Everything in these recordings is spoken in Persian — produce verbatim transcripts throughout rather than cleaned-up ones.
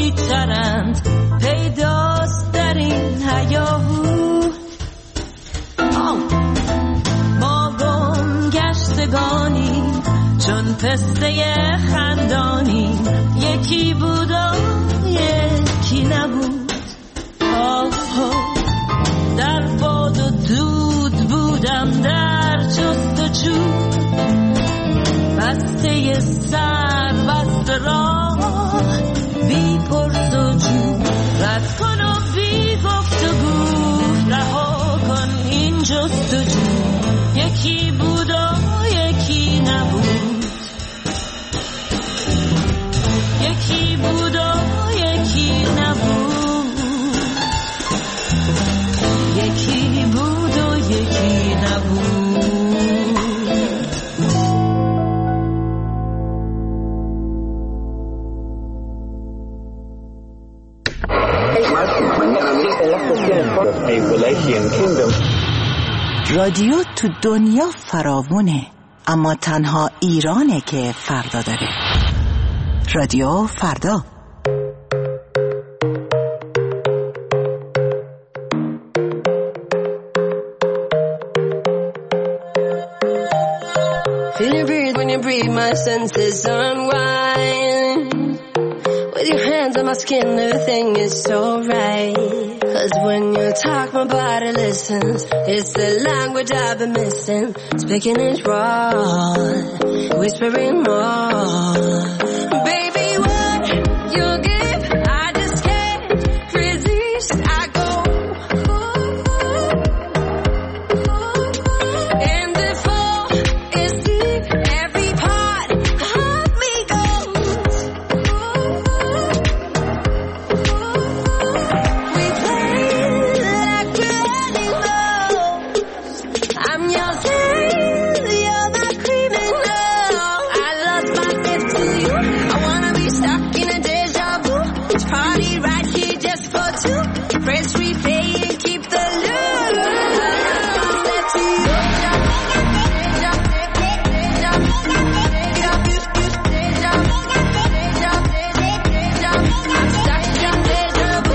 بی‌ترند پیداست در این هیاهو. ما گم گشتگانی چون پسته خندانی، یکی بود و یکی نبود. آه در باد و دود بودم در جستجو، بسته سر بسته راه بی پرس و جو. رد کن و بی گفت و گو رها کن این جستجو. یکی بود و یکی نبود، یکی بود و یکی نبود، یکی بود و یکی نبود. رادیو تو دنیا فراوونه، اما تنها ایرانه که فردا داره. رادیو فردا. Feel you breathe when you breathe, my senses unwind. With your hands on my skin, everything is so right. Cause when you talk, my body listens. It's the language I've been missing. Speaking is raw, whispering more. Baby, what you give, I just can't resist. I go, and the fall is deep. Every part of me goes. We play like we're animals. I'm your slave, you're my criminal. I lost myself to you. I wanna be stuck in a deja vu. It's party right here just for two. Press replay and keep the loop. I lost myself to you. I'm stuck in deja vu.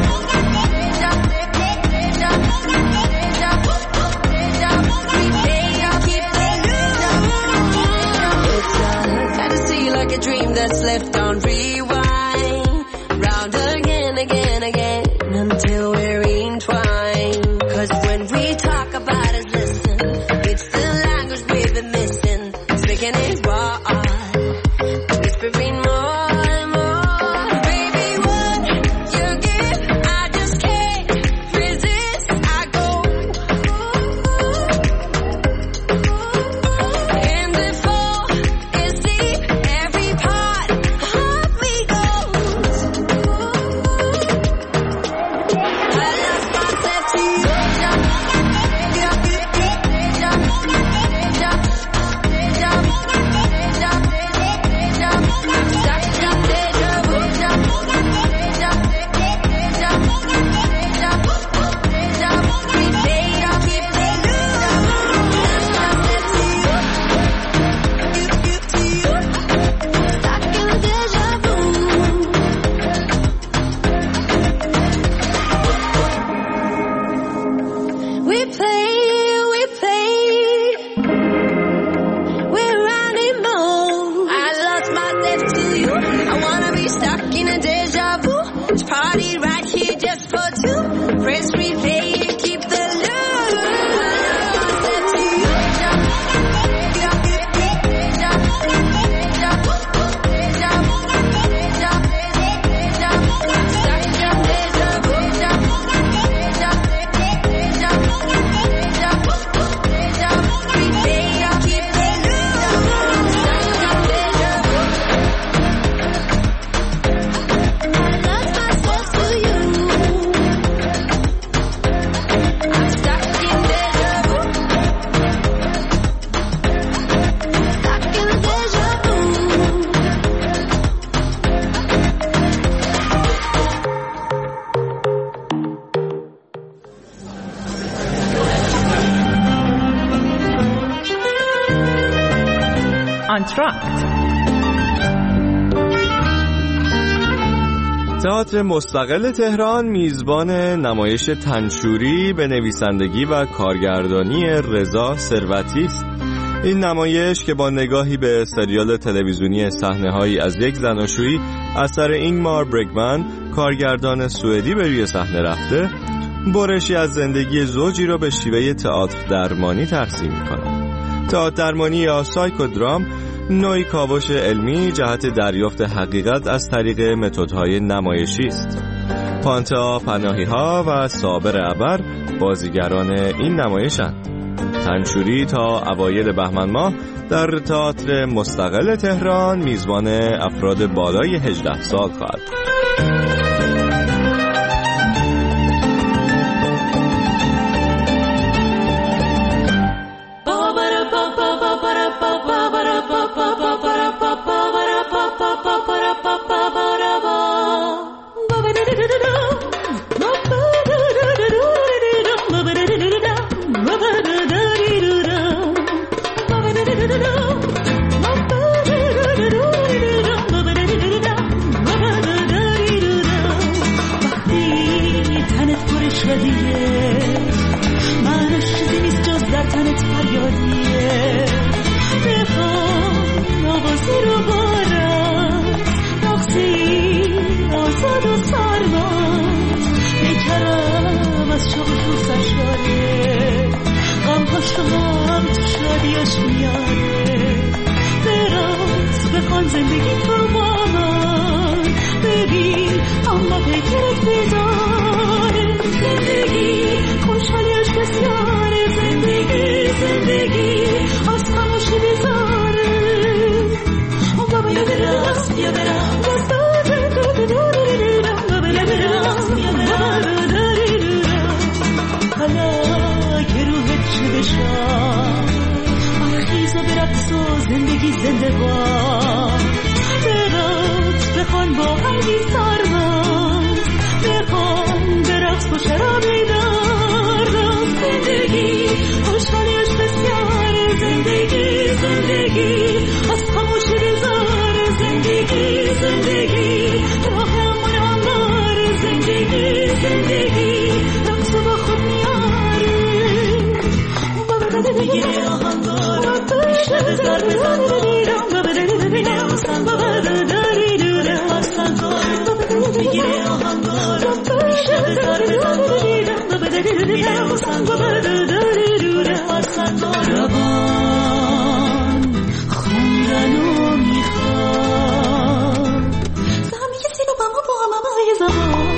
Replay and keep the loop. It's a fantasy like a dream that's left on rewind. Round again, again, again, until we're entwined. Cause when we talk about it, listen, it's the language we've been missing. Speaking it raw, whispering more and more. Baby, what you give, I just can't resist. I go, and the fall is deep. Every part of me goes. I lost myself to you. We play, we play, we're animals. I lost myself to you. I wanna be stuck in a deja vu. It's party right here just for two. Press replay and keep the loop. I lost myself to you. Entr'acte. تئاتر مستقل تهران میزبان نمایش تنشوری به نویسندگی و کارگردانی رضا ثروتی است. این نمایش که با نگاهی به سریال تلویزیونی صحنه‌هایی از یک زناشویی اثر اینگمار برگمن کارگردان سوئدی به روی صحنه رفته، برشی از زندگی زوجی را به شیوه تئاتر درمانی ترسیم می‌کند. تئاتر درمانی یا سایکودرام نوعی کاوش علمی جهت دریافت حقیقت از طریق متدهای نمایشی است. پانتا پناهی‌ها و صابر ابر بازیگران این نمایشند. تنشوری تا اوایل بهمن ماه در تئاتر مستقل تهران میزبان افراد بالای هجده سال خواهد بود. زندگی تو با من ببین اما پیکرت بیداره. زندگی خوشحالیش بسیاره. زندگی زندگی از خاموشی بیزاره. بیا برقص بیا برقص بیا برقص حالا که روحت شده شد خیزا برقص و زندگی زنده باد. برقص بخوان با قلبی سرباز بخوان برقص با شرابی دار. زندگی خوشحالیش بسیاره. زندگی زندگی از خاموشی بیزاره. زندگی زندگی راه امان آماره. زندگی زندگی رقص با خود میاره. میگیره آهنگار میشه بزار بزن میگیره آهنگار میشه بزار بزن روان خوندنو میخواد زمی کسی رو با ما با همه بای زمان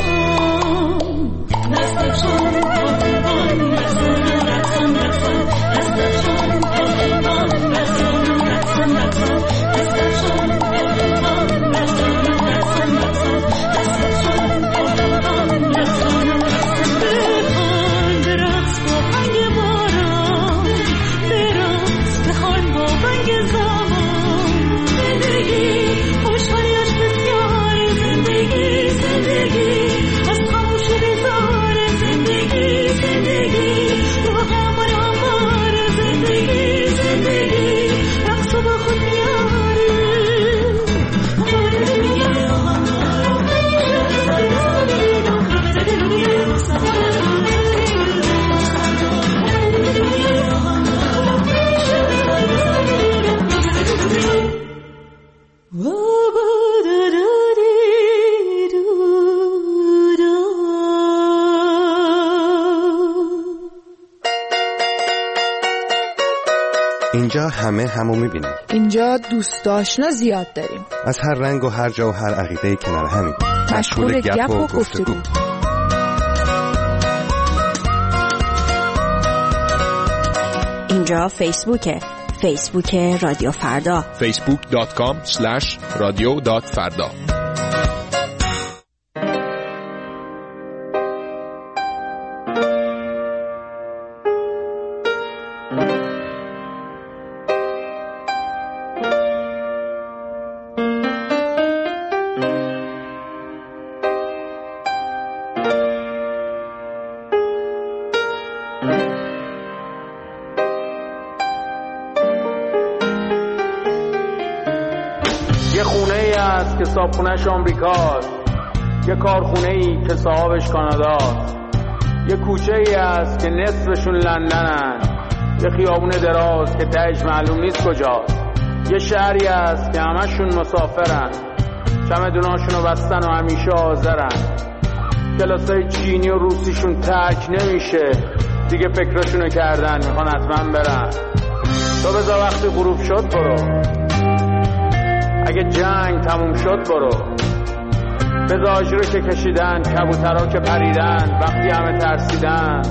نستک شد بان رسان رسان رسان نستک شد بان رسان رسان رسان نستک شد بان رسان رسان رسان نستک شد بان رسان رسان بخوان برقص با هنگ باران برقص بخوان با هنگ زمان. زندگی خوشحالیش بسیاره. زندگی زندگی از خاموشی بیزاره. زندگی زندگی راه امان آماره. زندگی زندگی رقص با خود میاره. میگیره آهنگار میشه بزار بزار میگیره آهنگار میشه بزار بزار اینجا همه همو میبینیم. اینجا دوست آشنا زیاد داریم. از هر رنگ و هر جا و هر عقیده کنار همین. مشغول گپ و گفتگو. اینجا فیسبوکه. فیسبوک رادیو فردا. فیسبوک دات کام اسلش رادیو دات فردا. یه خونه ای هست که صابخونه‌ش آمریکاست، یه کارخونه ای که صاحبش کاناداست، یه کوچه ای است که نصفشون لندنن، یه خیابون دراز که تهش معلوم نیست کجاست، یه شهری است که همشون مسافرن، چمدوناشونو بستن و همیشه حاضرن، کلاسای چینی و روسیشون تک نمیشه، دیگه فکرشونو کردن میخوان حتما برن. تو بذار وقتی غروب شد برو، اگه جنگ تموم شد برو، بذار آجی رو که کشیدن، کبوترها که پریدن وقتی همه ترسیدن،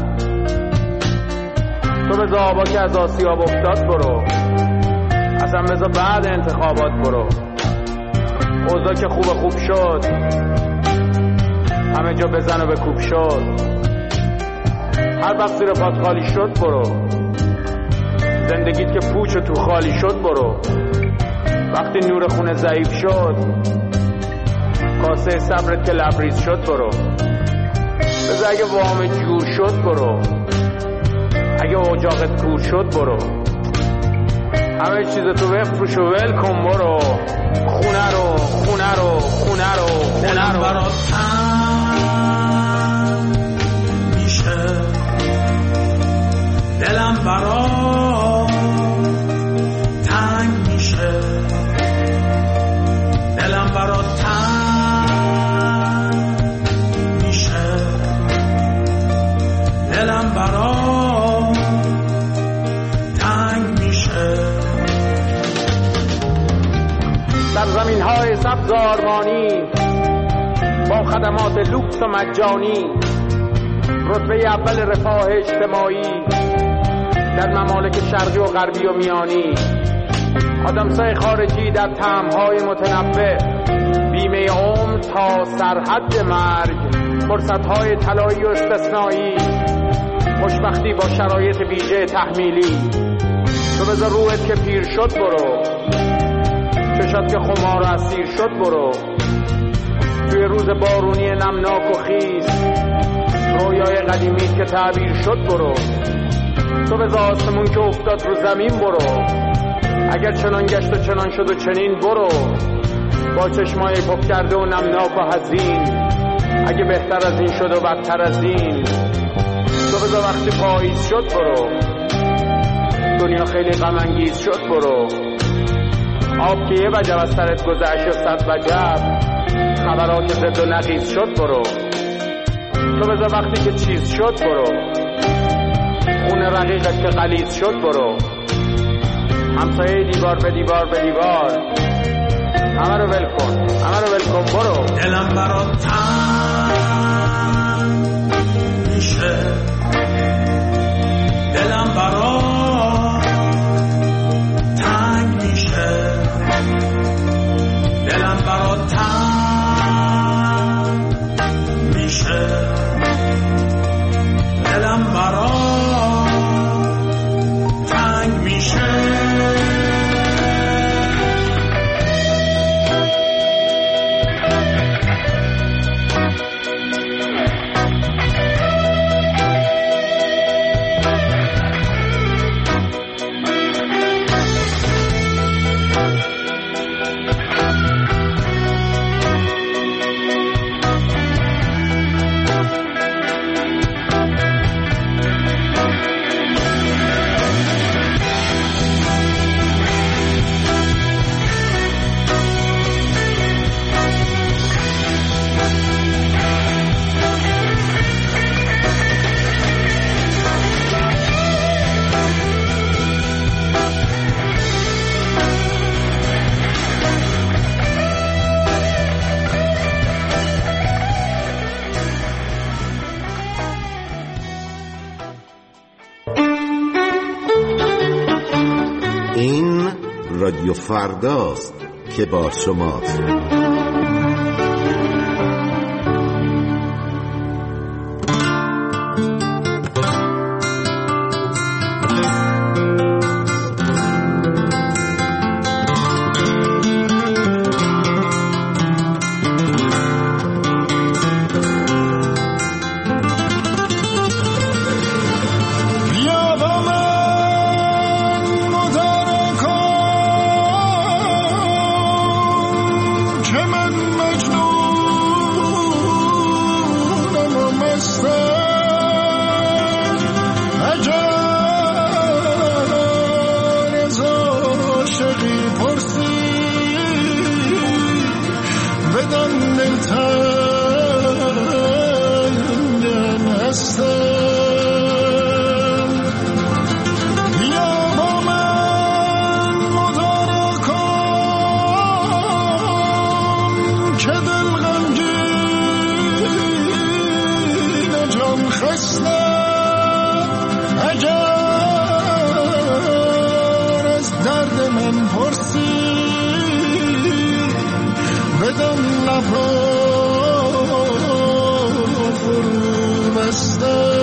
تو بذار آبا که از آسیاب افتاد برو، اصلا بذار بعد انتخابات برو، اوضاع که خوب خوب شد همه جا بزن و بکوب شد، هر وقت زیر پات خالی شد برو، زندگیت که پوچ و تو خالی شد برو، وقتی نور خونه ضعیف شد کاسه صبرت که لبریز شد برو، بذار اگه وام جور شد برو، اگه اجاقت کور شد برو، همه چیز تو بفروش و ول کن برو، خونه رو خونه رو خونه رو خونه رو برات تنگ میشه، دلم برات تنگ میشه، دلم برات تنگ میشه، دلم برات تنگ میشه. در زمین های سبز آرمانی با خدمات لوکس و مجانی، رتبه اول رفاه اجتماعی در ممالک شرقی و غربی و میانی، آدمسای خارجی در طعم‌های متنوع، بیمه عمر تا سرحد مرگ، فرصت‌های طلایی و استثنایی، خوشبختی با شرایط ویژه تحمیلی. تو بذار روحت که پیر شد برو، چشات که خمار و اسیر شد برو، توی روز بارونی نمناک و خیس رویای قدیمیت که تعبیر شد برو، تو بذار آسمون که افتاد رو زمین برو، اگر چنان گشت و چنان شد و چنین برو، با چشمای پف کرده و نمناک و حزین، اگه بهتر از این شد و بدتر از این، تو بذار وقتی پاییز شد برو، دنیا خیلی غم انگیز شد برو، آب که یه وجب از سرت گذشت و صد وجب خبرات زد و نقیز شد برو، تو بذار وقتی که چیز شد برو، خونه رقیقت که غلیظ شد برو، همسایه دیوار به دیوار به دیوار همه رو ول کن، همه رو ول کن برو، دلم برات تنگ میشه، دلم برات تنگ میشه، دلم برات تنگ میشه، دلم برات تنگ میشه. این رادیو فرداست که با شماست. هستم اگر از درد من پرسی بدان لبا فرو بستم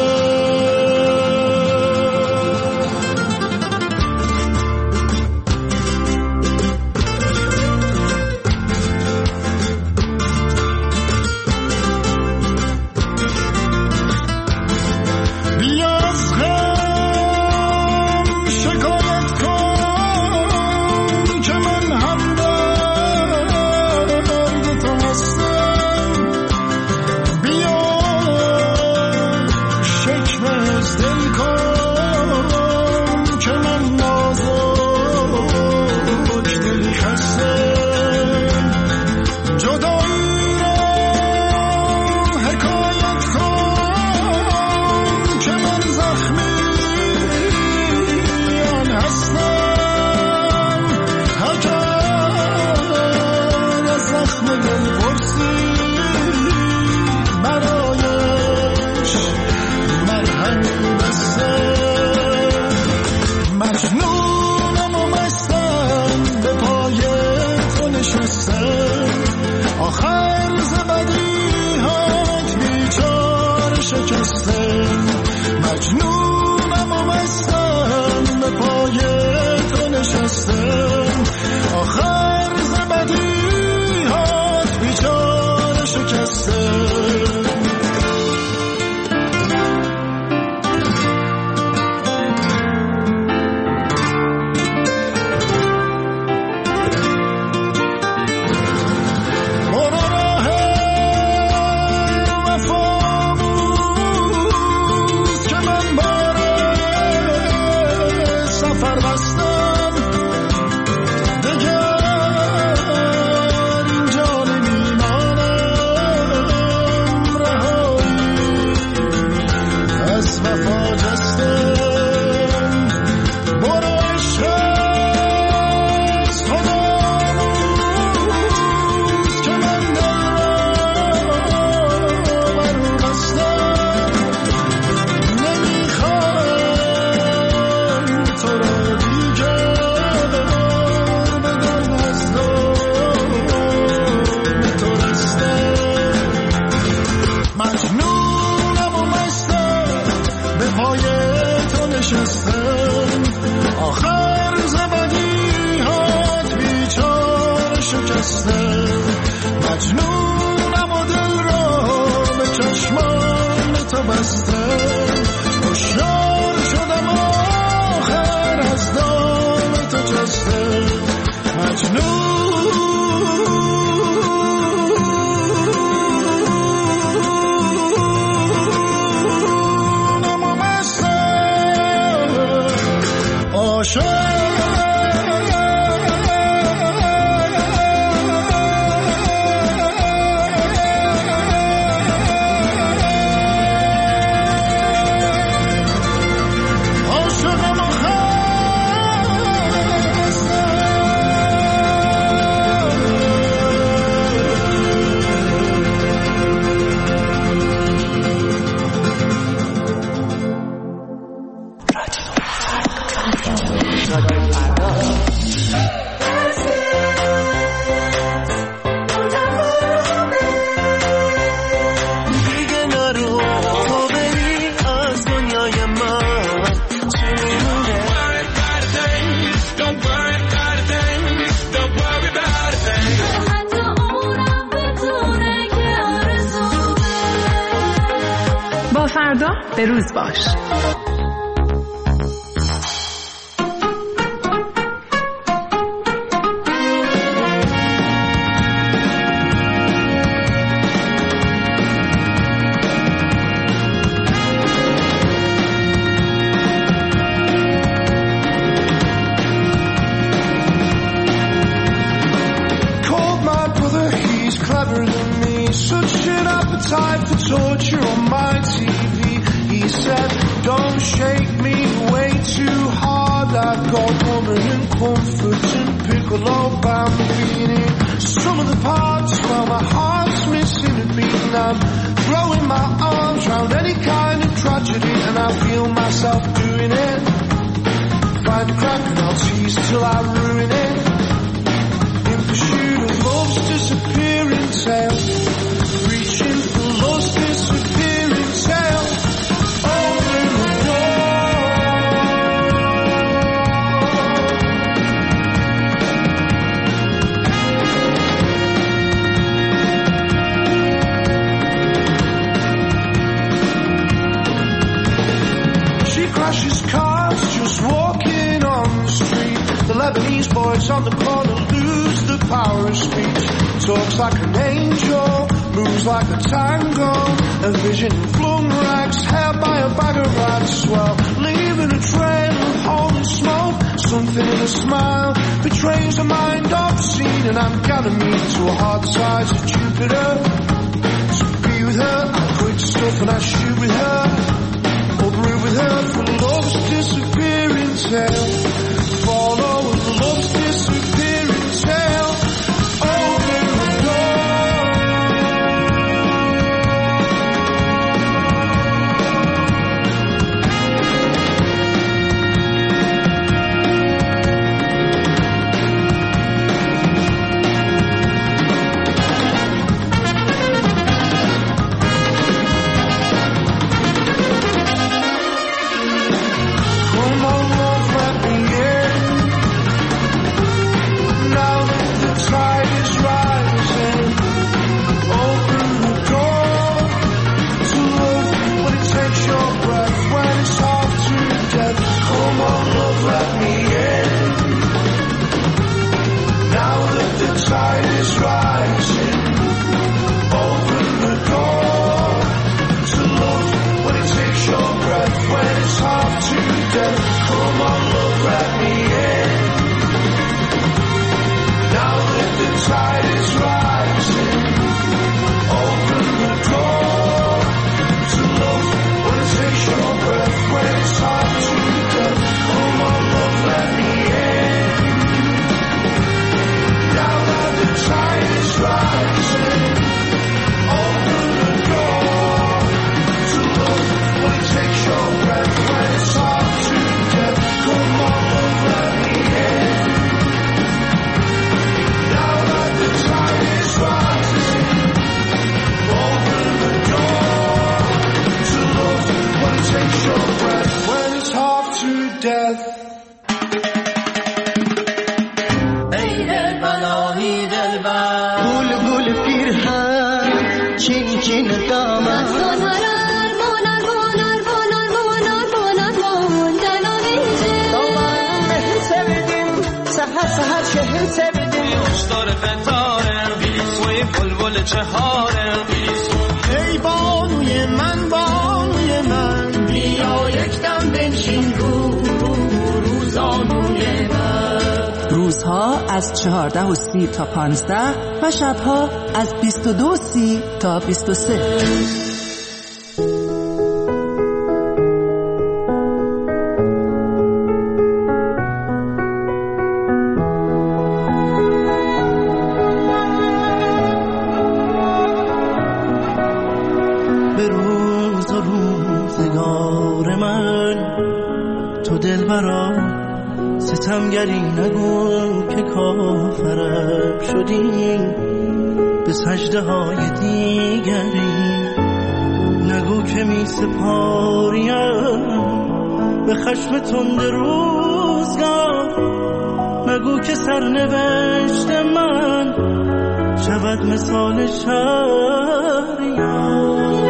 فردا به روز باش. Appetite for torture on my T V. He said, don't shake me way too hard. I've got woman and comfort and piccolo bambini. Some of the parts, well, my heart's missing a beat. And I'm throwing my arms round any kind of myself doing it. Find a crack and I'll tease till I ruin it. In pursuit of love's disappearing tail, reaching for love's disappearing tail. Open the crashes cars just walking on the street. The Lebanese boys on the corner lose the power of speech. Talks like an angel, moves like a tango. A vision in flung rags, held by a bag of rats. Well, leaving a trail of hole and smoke. Something in a smile betrays a mind obscene. And I'm Ganymede to a hard side of Jupiter. To be with her, I quit stuff and I shoot with her. Or brew with her for love's disappearing tail. Follow with love's disappearing tail. Open the ای بانوی من بانوی من بیا یک دم بنشین رو روزانوی من. روزها از چهارده و سی تا پانزده و شبها از بیست و دو و سی تا بیست و سه. ستمگری نگو که کافرم شدی به سجده های دیگری. نگو که می سپاریم به خشم تند روزگار. نگو که سرنوشت من شود مثال شهریار.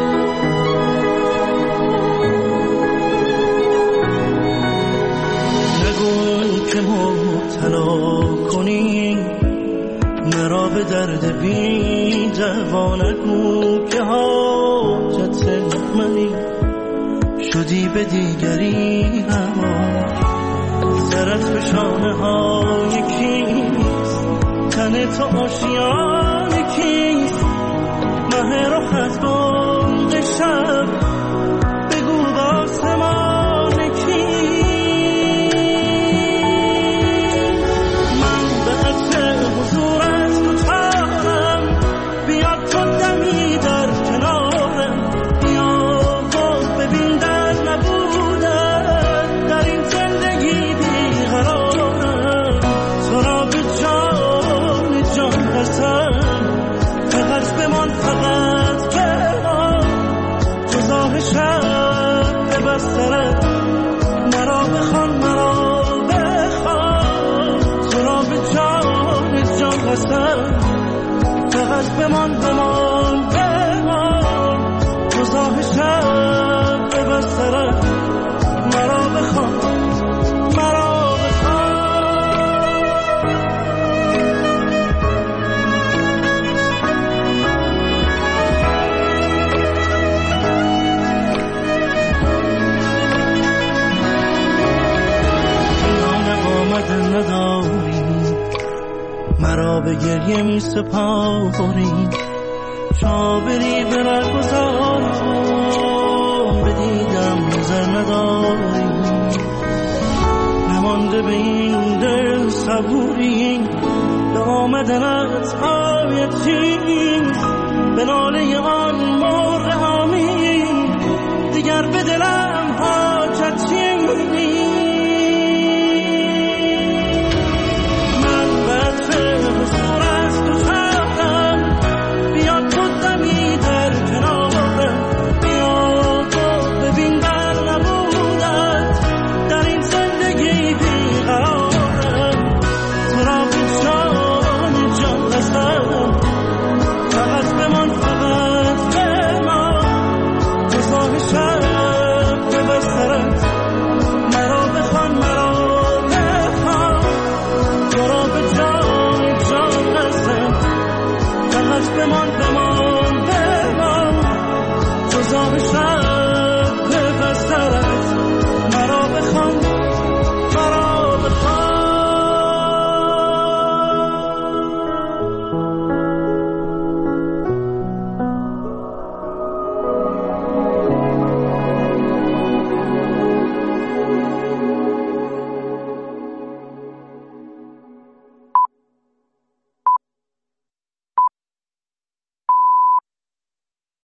که مبتلا کنی مرا به درد بی جوانگو که حاجت منی شدی به دیگری روا. سرت به شانه های کیست تن تو آشیان کیست مه رخ از بند شب بگو باسمان کیست. گریه می سپاریم شابری به نگذارم بدیدم نظر نداریم نمانده به این دل صبوریم به آمدنت آیتیم به ناله آن مرغ آمین دیگر به دلم